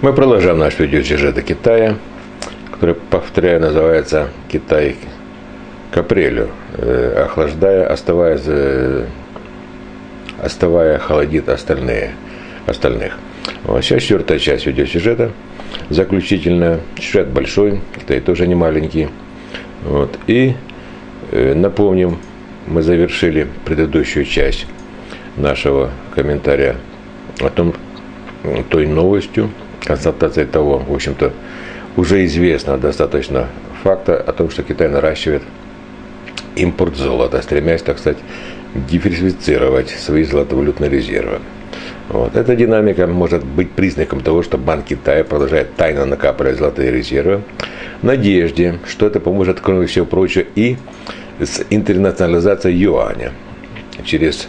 Мы продолжаем наш видеосюжет о Китае, который, повторяю, называется «Китай к апрелю». Охлаждая, остывая, холодит остальных. Вот. Сейчас четвертая часть видеосюжета, заключительная. Сюжет большой, Китай тоже не маленький. Вот. И напомним, мы завершили предыдущую часть нашего комментария о той новостью, констатацией того, в общем-то, уже известно достаточно факта о том, что Китай наращивает импорт золота, стремясь, так сказать, диверсифицировать свои золотовалютные резервы. Вот. Эта динамика может быть признаком того, что Банк Китая продолжает тайно накапливать золотые резервы, в надежде, что это поможет, кроме всего прочего, и с интернационализацией юаня через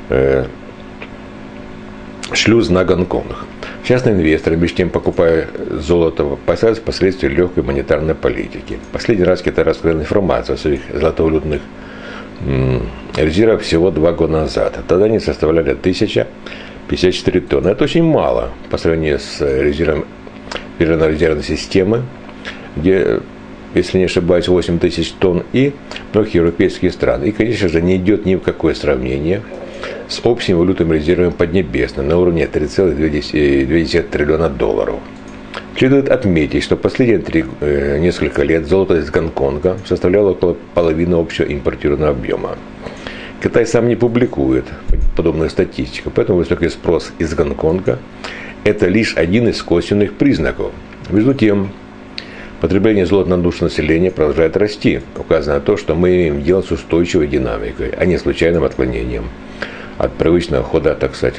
шлюз на Гонконг. Частные инвесторы, между тем, покупая золото, опасаются последствий легкой монетарной политики. Последний раз Китай раскрыл информацию о своих золотовалютных резервах всего 2 года назад. Тогда они составляли 1054 тонны. Это очень мало по сравнению с резервом Федеральной резервной системы, где, если не ошибаюсь, 8 тысяч тонн, и многих европейских стран. И, конечно же, не идет ни в какое сравнение с общими валютными резервами Поднебесной на уровне 3,2 триллиона долларов. Следует отметить, что последние несколько лет золото из Гонконга составляло около половины общего импортированного объема. Китай сам не публикует подобную статистику, поэтому высокий спрос из Гонконга – это лишь один из косвенных признаков. Между тем, потребление золота на душу населения продолжает расти, указывая на то, что мы имеем дело с устойчивой динамикой, а не случайным отклонением от привычного хода, так сказать,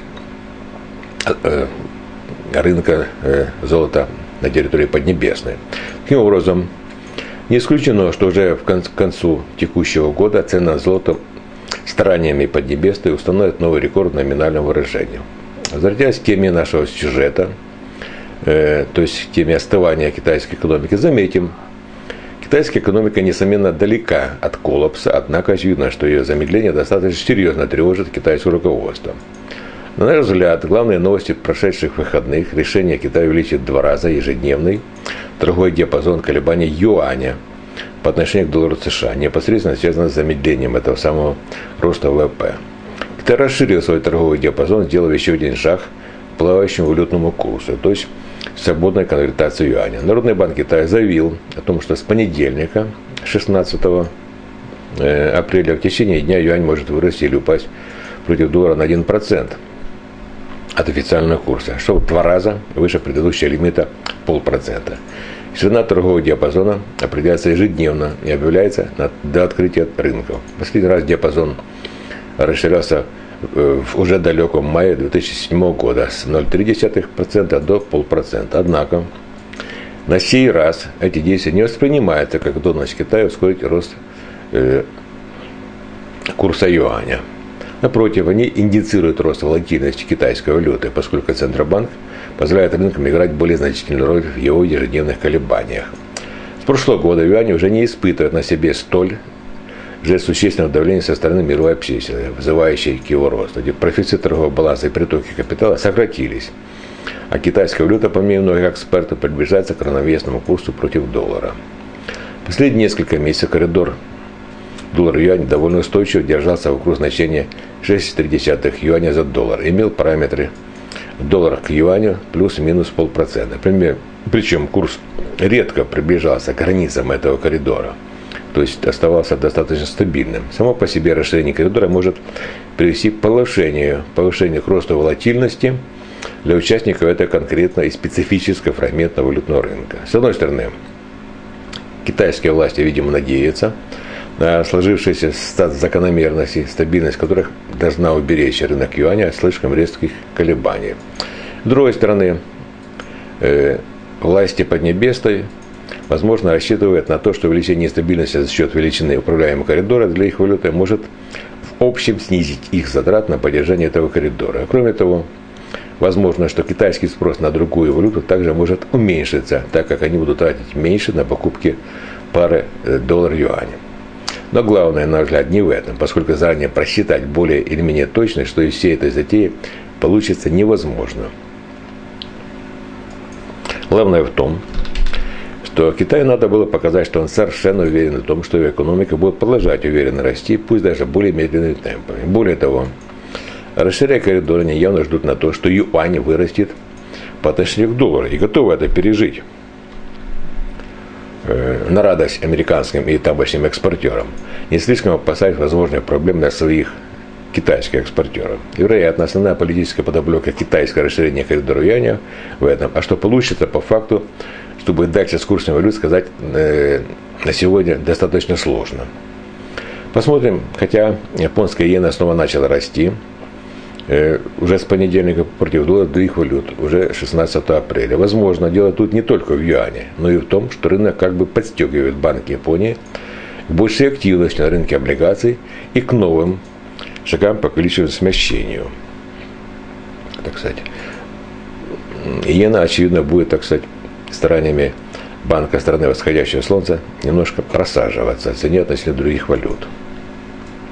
рынка золота на территории Поднебесной. Таким образом, не исключено, что уже к концу текущего года цена на золото стараниями Поднебесной установит новый рекорд в номинальном выражении. Возвращаясь к теме нашего сюжета, то есть к теме остывания китайской экономики, заметим, китайская экономика, несомненно, далека от коллапса, однако очевидно, что ее замедление достаточно серьезно тревожит китайское руководство. На наш взгляд, главные новости прошедших выходных – решение Китая увеличить в 2 раза ежедневный торговый диапазон колебаний юаня по отношению к доллару США, непосредственно связано с замедлением этого самого роста ВВП. Китай расширил свой торговый диапазон, сделав еще один шаг к плавающему валютному курсу, то есть свободной конвертации юаня. Народный банк Китая заявил о том, что с понедельника, 16 апреля, в течение дня юань может вырасти или упасть против доллара на 1% от официального курса, что в 2 раза выше предыдущего лимита 0,5%. Ширина торгового диапазона определяется ежедневно и объявляется до открытия рынков. Последний раз диапазон расширялся в уже далеком мае 2007 года с 0,3% до 0,5%. Однако на сей раз эти действия не воспринимаются как готовность Китая ускорить рост курса юаня. Напротив, они индицируют рост волатильности китайской валюты, поскольку Центробанк позволяет рынкам играть более значительную роль в его ежедневных колебаниях. С прошлого года юань уже не испытывает на себе столь же существенного давления со стороны мировой общественности, вызывающей к его росту. Профицит торгового баланса и притоки капитала сократились, а китайская валюта, по мнению многих экспертов, приближается к равновесному курсу против доллара. Последние несколько месяцев коридор доллар-юань довольно устойчиво держался вокруг значения 6,3 юаня за доллар, имел параметры в долларах к юаню плюс-минус 0,5%. Причем курс редко приближался к границам этого коридора, то есть оставался достаточно стабильным. Само по себе расширение коридора может привести к повышению к росту волатильности для участников этого конкретно и специфического фрагмента валютного рынка. С одной стороны, китайские власти, видимо, надеются на сложившиеся закономерности, стабильность которых должна уберечь рынок юаня от слишком резких колебаний. С другой стороны, власти Поднебесной, возможно, рассчитывают на то, что увеличение стабильности за счет величины управляемого коридора для их валюты может в общем снизить их затрат на поддержание этого коридора. Кроме того, возможно, что китайский спрос на другую валюту также может уменьшиться, так как они будут тратить меньше на покупки пары доллар-юань. Но главное, на мой взгляд, не в этом, поскольку заранее просчитать более или менее точно, что из всей этой затеи получится невозможно. Главное в том, что Китаю надо было показать, что он совершенно уверен в том, что его экономика будет продолжать уверенно расти, пусть даже более медленными темпами. Более того, расширяя коридоры, они явно ждут на то, что юань вырастет по отношению к доллару и готовы это пережить на радость американским и тамошним экспортерам, не слишком опасаясь возможных проблем для своих китайских экспортеров. И, вероятно, основная политическая подоплека китайского расширения коридора юаня в этом. А что получится по факту, чтобы дальше с курсом валют сказать на сегодня достаточно сложно. Посмотрим, хотя японская иена снова начала расти, уже с понедельника против доллара других валют, уже 16 апреля. Возможно, дело тут не только в юане, но и в том, что рынок как бы подстегивает Банк Японии к большей активности на рынке облигаций и к новым шагам по количеству смещению. Так сказать, иена, очевидно, будет, так сказать, стараниями банка страны восходящего солнца немножко просаживаться в цене относительно других валют.